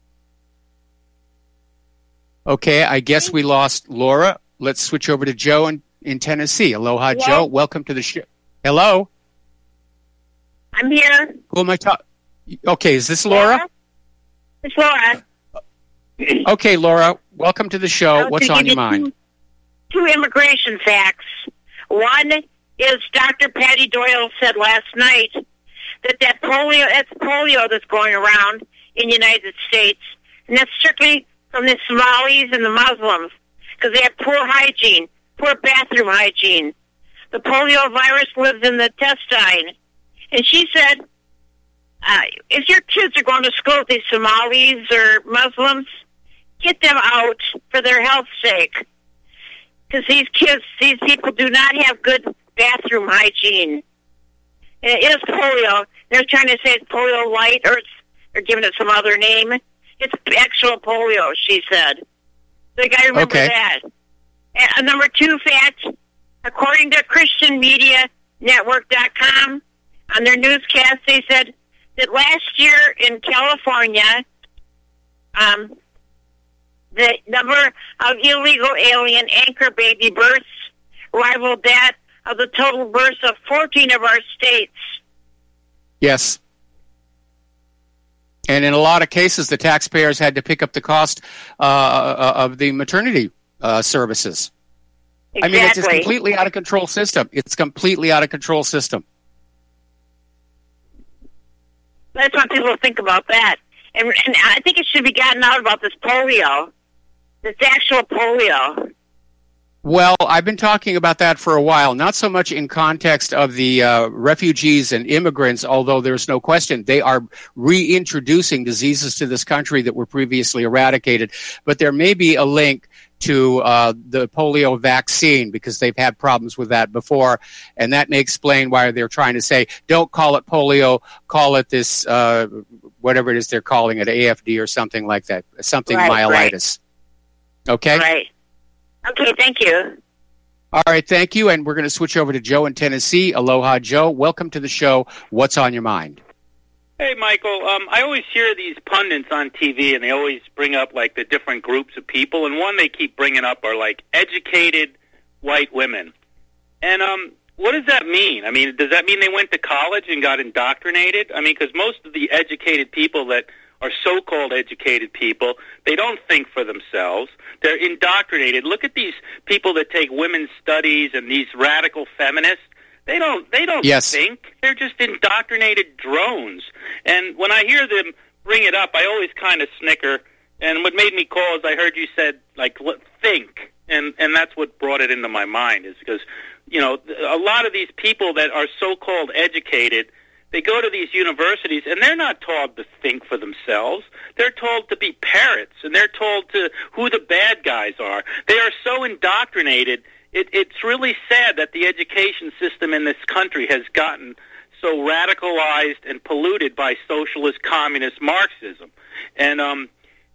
Okay, I guess we lost Laura. Let's switch over to Joe in Tennessee. Aloha, Hello? Joe. Welcome to the show. Hello? I'm here. Who am I talking? Okay, is this Laura? It's Laura. Okay, Laura. Welcome to the show. I was What's gonna on give your you mind? Two immigration facts. One is Dr. Patty Doyle said last night that polio that's going around in the United States, and that's strictly from the Somalis and the Muslims, because they have poor hygiene, poor bathroom hygiene. The polio virus lives in the intestine. And she said, if your kids are going to school with these Somalis or Muslims, get them out for their health's sake. Because these people do not have good bathroom hygiene. And it is polio. They're trying to say it's polio light, or they're giving it some other name. It's actual polio, she said. So you got to remember that. And number two fact, according to ChristianMediaNetwork.com, on their newscast, they said that last year in California, the number of illegal alien anchor baby births rivaled that of the total births of 14 of our states. Yes. And in a lot of cases, the taxpayers had to pick up the cost of the maternity services. Exactly. I mean, it's a completely out of control system. It's completely out of control system. That's what people think about that. And I think it should be gotten out about this polio. This actual polio. Well, I've been talking about that for a while, not so much in context of the refugees and immigrants, although there's no question they are reintroducing diseases to this country that were previously eradicated. But there may be a link to the polio vaccine, because they've had problems with that before, and that may explain why they're trying to say, don't call it polio, call it this, whatever it is they're calling it, AFD or something like that, something myelitis. Right. Okay? Right. Okay, thank you. All right, thank you, and we're going to switch over to Joe in Tennessee. Aloha, Joe. Welcome to the show. What's on your mind? Hey, Michael. I always hear these pundits on TV, and they always bring up, like, the different groups of people, and one they keep bringing up are, like, educated white women. And what does that mean? I mean, does that mean they went to college and got indoctrinated? I mean, because most of the educated people that are so-called educated people, they don't think for themselves. They're indoctrinated. Look at these people that take women's studies and these radical feminists. They don't think. They're just indoctrinated drones. And when I hear them bring it up, I always kind of snicker. And what made me call is I heard you said, like, think. And that's what brought it into my mind, is because, you know, a lot of these people that are so-called educated, they go to these universities, and they're not told to think for themselves. They're told to be parrots, and they're told to who the bad guys are. They are so indoctrinated. It's really sad that the education system in this country has gotten so radicalized and polluted by socialist, communist Marxism. And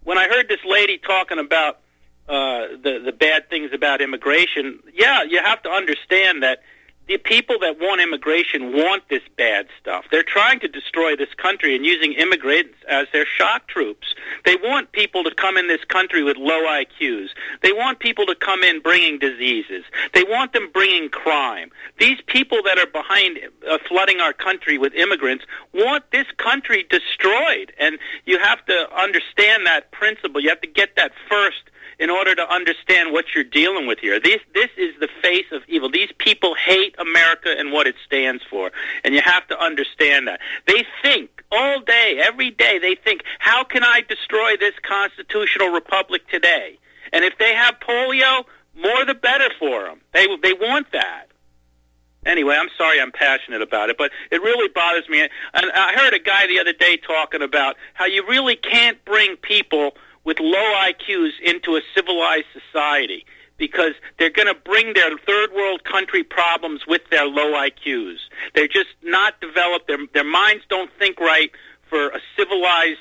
when I heard this lady talking about the bad things about immigration, yeah, you have to understand that the people that want immigration want this bad stuff. They're trying to destroy this country and using immigrants as their shock troops. They want people to come in this country with low IQs. They want people to come in bringing diseases. They want them bringing crime. These people that are behind flooding our country with immigrants want this country destroyed. And you have to understand that principle. You have to get that first in order to understand what you're dealing with here. This is the face of evil. These people hate America and what it stands for, and you have to understand that. They think all day, every day, they think, how can I destroy this constitutional republic today? And if they have polio, more the better for them. They want that. Anyway, I'm sorry I'm passionate about it, but it really bothers me. And I heard a guy the other day talking about how you really can't bring people with low IQs into a civilized society because they're going to bring their third world country problems with their low IQs. They're just not developed. Their minds don't think right for a civilized,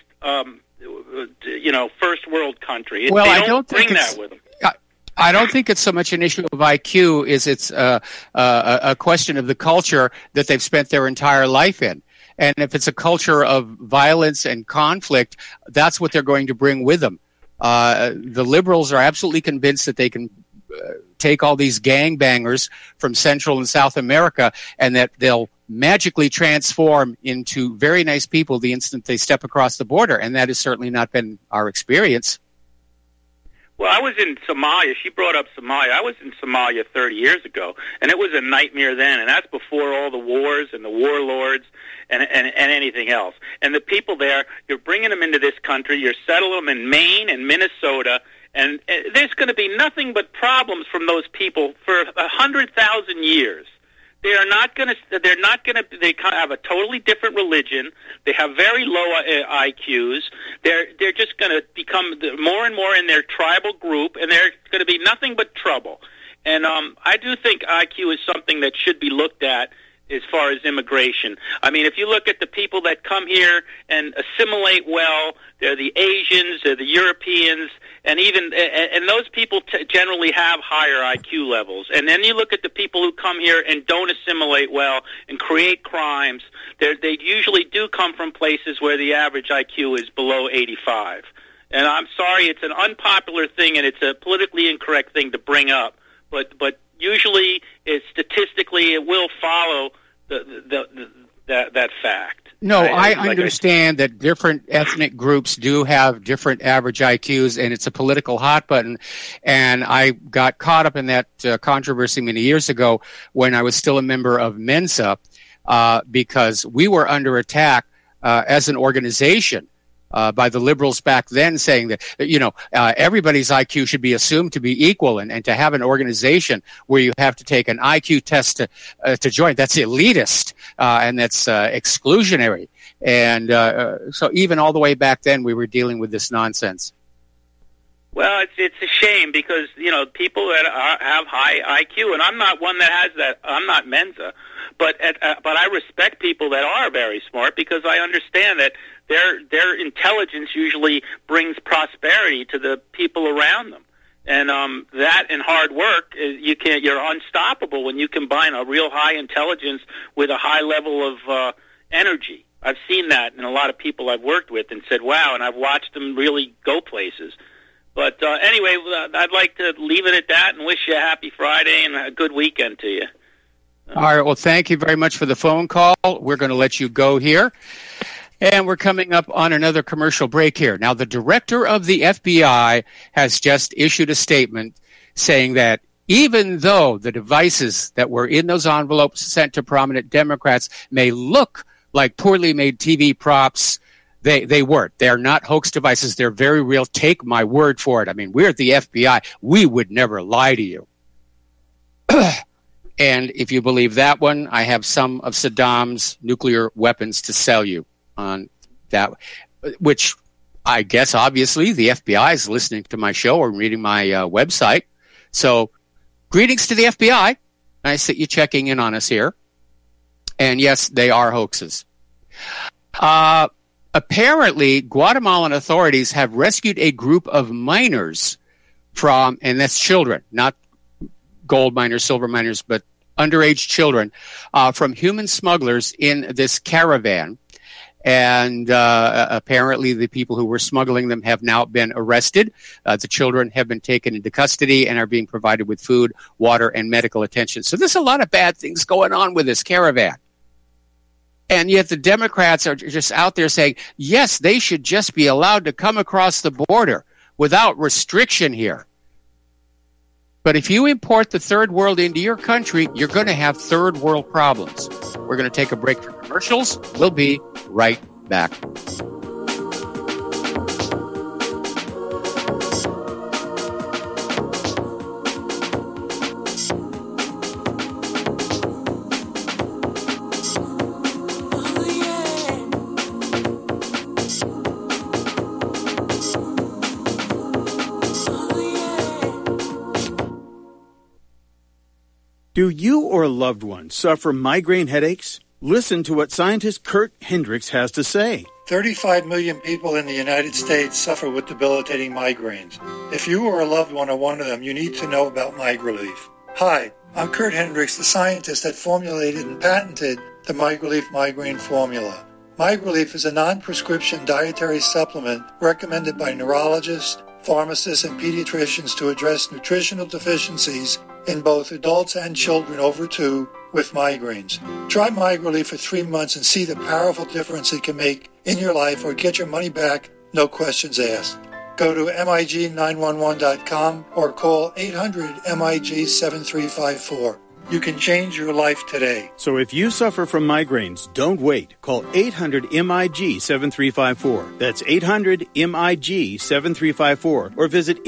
first world country. Well, I don't bring think that with them. I don't think it's so much an issue of IQ as it's a question of the culture that they've spent their entire life in. And if it's a culture of violence and conflict, that's what they're going to bring with them. The liberals are absolutely convinced that they can take all these gangbangers from Central and South America and that they'll magically transform into very nice people the instant they step across the border. And that has certainly not been our experience. Well, I was in Somalia. She brought up Somalia. I was in Somalia 30 years ago, and it was a nightmare then, and that's before all the wars and the warlords and anything else. And the people there, you're bringing them into this country, you're settling them in Maine and Minnesota, and there's going to be nothing but problems from those people for 100,000 years. They have a totally different religion. They have very low IQs. They're just going to become more and more in their tribal group, and they're going to be nothing but trouble. And I do think IQ is something that should be looked at as far as immigration. I mean, if you look at the people that come here and assimilate well, they're the Asians, they're the Europeans, and those people generally have higher IQ levels. And then you look at the people who come here and don't assimilate well and create crimes. They usually do come from places where the average IQ is below 85. And I'm sorry, it's an unpopular thing and it's a politically incorrect thing to bring up. But usually, statistically, it will follow that fact. No, I understand that different ethnic groups do have different average IQs, and it's a political hot button. And I got caught up in that controversy many years ago when I was still a member of Mensa, because we were under attack as an organization by the liberals back then, saying that everybody's IQ should be assumed to be equal, and to have an organization where you have to take an IQ test to join, that's elitist and that's exclusionary. And so even all the way back then, we were dealing with this nonsense. Well, it's a shame because people that have high IQ, and I'm not one that has that. I'm not Mensa, but I respect people that are very smart because I understand that their intelligence usually brings prosperity to the people around them, and that and hard work you're unstoppable when you combine a real high intelligence with a high level of energy. I've seen that in a lot of people I've worked with and said, wow, and I've watched them really go places. But anyway, I'd like to leave it at that and wish you a happy Friday and a good weekend to you. All right. Well, thank you very much for the phone call. We're going to let you go here. And we're coming up on another commercial break here. Now, the director of the FBI has just issued a statement saying that even though the devices that were in those envelopes sent to prominent Democrats may look like poorly made TV props, They weren't. They're not hoax devices. They're very real. Take my word for it. I mean, we're at the FBI. We would never lie to you. And if you believe that one, I have some of Saddam's nuclear weapons to sell you on that, which I guess obviously the FBI is listening to my show or reading my website. So greetings to the FBI. Nice that you're checking in on us here. And yes, they are hoaxes. apparently, Guatemalan authorities have rescued a group of miners from, and that's children, not gold miners, silver miners, but underage children, from human smugglers in this caravan. And apparently the people who were smuggling them have now been arrested. The children have been taken into custody and are being provided with food, water, and medical attention. So there's a lot of bad things going on with this caravan. And yet the Democrats are just out there saying, yes, they should just be allowed to come across the border without restriction here. But if you import the third world into your country, you're going to have third world problems. We're going to take a break for commercials. We'll be right back. Do you or a loved one suffer migraine headaches? Listen to what scientist Kurt Hendricks has to say. 35 million people in the United States suffer with debilitating migraines. If you or a loved one are one of them, you need to know about MigraLief. Hi, I'm Kurt Hendricks, the scientist that formulated and patented the MigraLief migraine formula. MigraLief is a non-prescription dietary supplement recommended by neurologists, pharmacists, and pediatricians to address nutritional deficiencies in both adults and children over 2 with migraines. Try MigraLief for 3 months and see the powerful difference it can make in your life, or get your money back, no questions asked. Go to MIG911.com or call 800-MIG-7354. You can change your life today. So if you suffer from migraines, don't wait. Call 800-MIG-7354. That's 800-MIG-7354. Or visit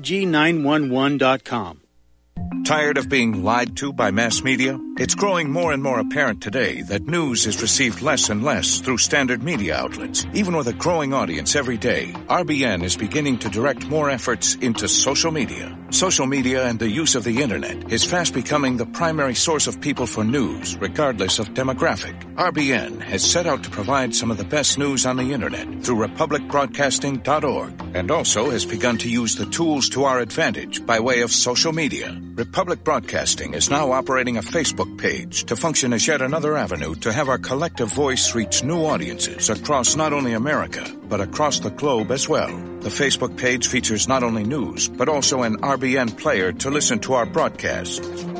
MIG911.com. Tired of being lied to by mass media? It's growing more and more apparent today that news is received less and less through standard media outlets. Even with a growing audience every day, RBN is beginning to direct more efforts into social media. Social media and the use of the internet is fast becoming the primary source of people for news, regardless of demographic. RBN has set out to provide some of the best news on the internet through republicbroadcasting.org, and also has begun to use the tools to our advantage by way of social media. Republic Broadcasting is now operating a Facebook page to function as yet another avenue to have our collective voice reach new audiences across not only America, but across the globe as well. The Facebook page features not only news, but also an RBN player to listen to our broadcasts.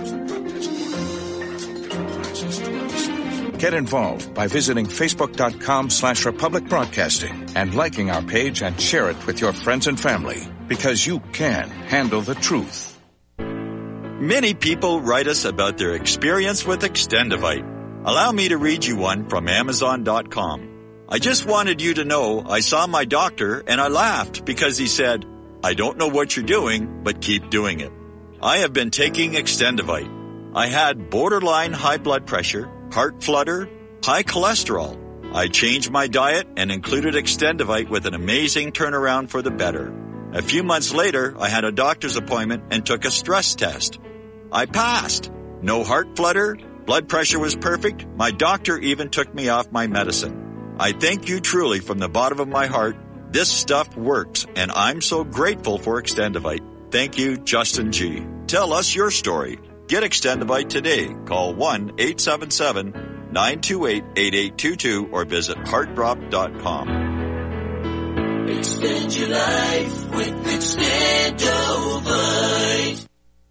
Get involved by visiting facebook.com/Republic Broadcasting and liking our page and share it with your friends and family, because you can handle the truth. Many people write us about their experience with Extendivite. Allow me to read you one from Amazon.com. I just wanted you to know I saw my doctor and I laughed because he said, "I don't know what you're doing, but keep doing it." I have been taking Extendivite. I had borderline high blood pressure, heart flutter, high cholesterol. I changed my diet and included Extendivite with an amazing turnaround for the better. A few months later, I had a doctor's appointment and took a stress test. I passed. No heart flutter, blood pressure was perfect. My doctor even took me off my medicine. I thank you truly from the bottom of my heart. This stuff works, and I'm so grateful for Extendivite. Thank you, Justin G. Tell us your story. Get Extendivite today. Call 1-877-928-8822 or visit heartdrop.com. Extend your life with Extendovite.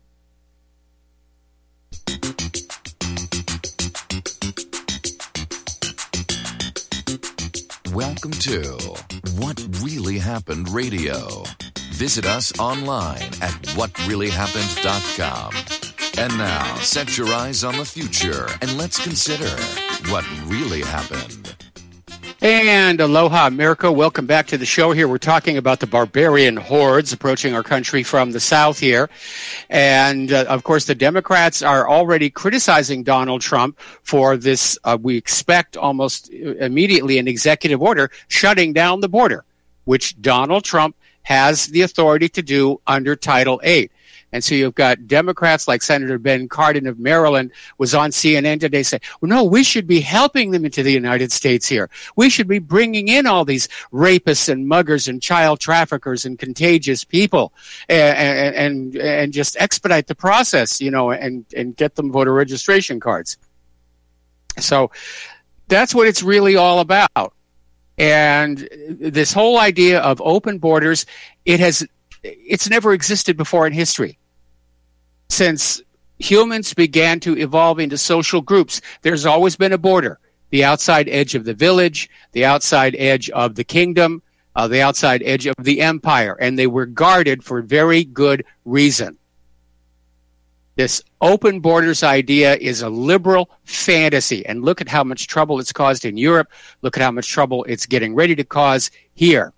Welcome to What Really Happened Radio. Visit us online at whatreallyhappened.com. And now, set your eyes on the future and let's consider what really happened. And aloha, America. Welcome back to the show here. We're talking about the barbarian hordes approaching our country from the south here. And, of course, the Democrats are already criticizing Donald Trump for this, we expect almost immediately, an executive order shutting down the border, which Donald Trump has the authority to do under Title VIII. And so you've got Democrats like Senator Ben Cardin of Maryland was on CNN today saying, well, no, we should be helping them into the United States here. We should be bringing in all these rapists and muggers and child traffickers and contagious people and just expedite the process, and get them voter registration cards. So that's what it's really all about. And this whole idea of open borders, it's never existed before in history. Since humans began to evolve into social groups, there's always been a border. The outside edge of the village, the outside edge of the kingdom, the outside edge of the empire. And they were guarded for very good reason. This open borders idea is a liberal fantasy. And look at how much trouble it's caused in Europe. Look at how much trouble it's getting ready to cause here.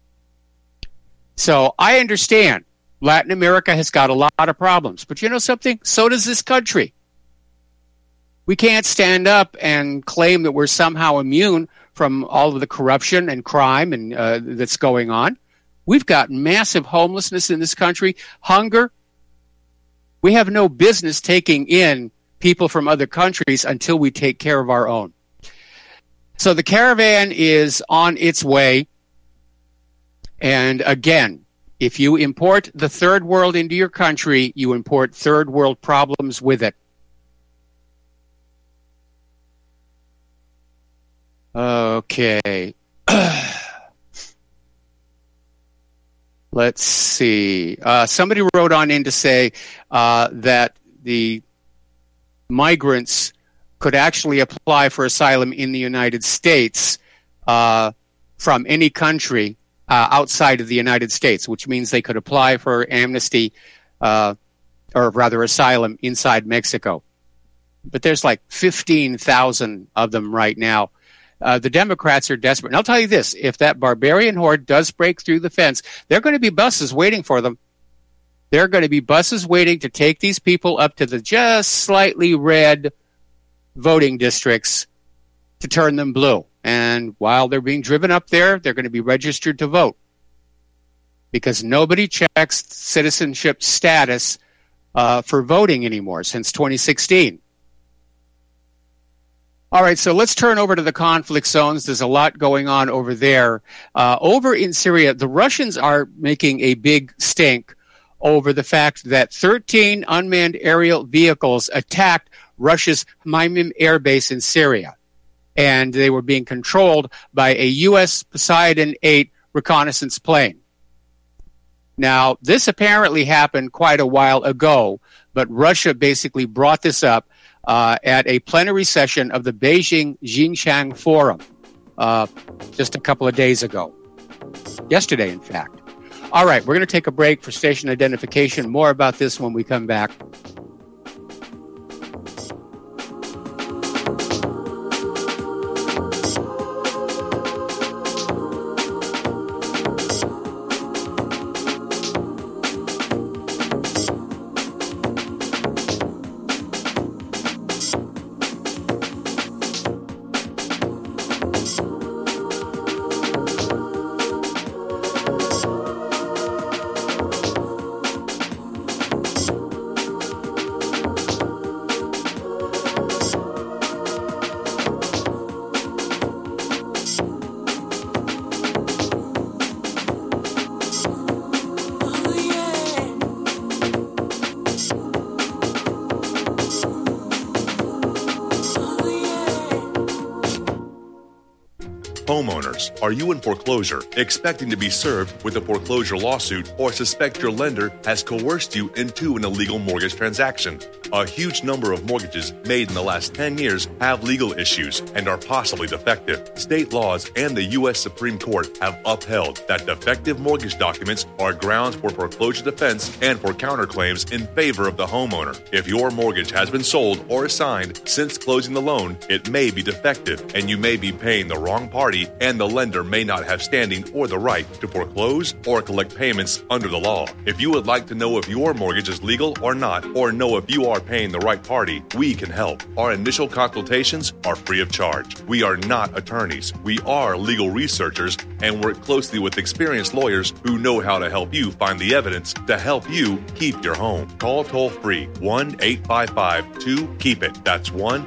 So I understand Latin America has got a lot of problems. But you know something? So does this country. We can't stand up and claim that we're somehow immune from all of the corruption and crime and that's going on. We've got massive homelessness in this country, hunger. We have no business taking in people from other countries until we take care of our own. So the caravan is on its way. And again, if you import the third world into your country, you import third world problems with it. Okay. Let's see. Somebody wrote on in to say that the migrants could actually apply for asylum in the United States from any country outside of the United States, which means they could apply for amnesty, or rather asylum, inside Mexico. But there's like 15,000 of them right now. The Democrats are desperate. And I'll tell you this, if that barbarian horde does break through the fence, there are going to be buses waiting for them. There are going to be buses waiting to take these people up to the just slightly red voting districts to turn them blue. And while they're being driven up there, they're going to be registered to vote. Because nobody checks citizenship status for voting anymore since 2016. All right, so let's turn over to the conflict zones. There's a lot going on over there. Over in Syria, the Russians are making a big stink over the fact that 13 unmanned aerial vehicles attacked Russia's Hmeimim air base in Syria. And they were being controlled by a U.S. Poseidon 8 reconnaissance plane. Now, this apparently happened quite a while ago, but Russia basically brought this up at a plenary session of the Beijing Xinjiang Forum just a couple of days ago. Yesterday, in fact. All right, we're going to take a break for station identification. More about this when we come back. Homeowners, are you in foreclosure, expecting to be served with a foreclosure lawsuit, or suspect your lender has coerced you into an illegal mortgage transaction? A huge number of mortgages made in the last 10 years have legal issues and are possibly defective. State laws and the U.S. Supreme Court have upheld that defective mortgage documents are grounds for foreclosure defense and for counterclaims in favor of the homeowner. If your mortgage has been sold or assigned since closing the loan, it may be defective and you may be paying the wrong party, and the lender may not have standing or the right to foreclose or collect payments under the law. If you would like to know if your mortgage is legal or not, or know if you are are paying the right party, we can help. Our initial consultations are free of charge. We are not attorneys. We are legal researchers and work closely with experienced lawyers who know how to help you find the evidence to help you keep your home. Call toll-free 1-855-2-KEEP-IT. That's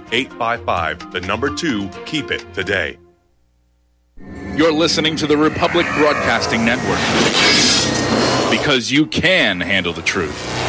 1-855-2-KEEP-IT today. You're listening to the Republic Broadcasting Network, because you can handle the truth.